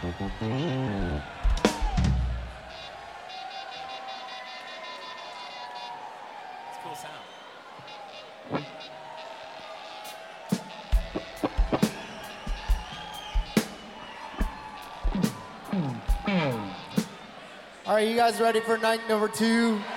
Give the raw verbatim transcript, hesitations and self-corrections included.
cool sound. All right, you guys ready for night number two?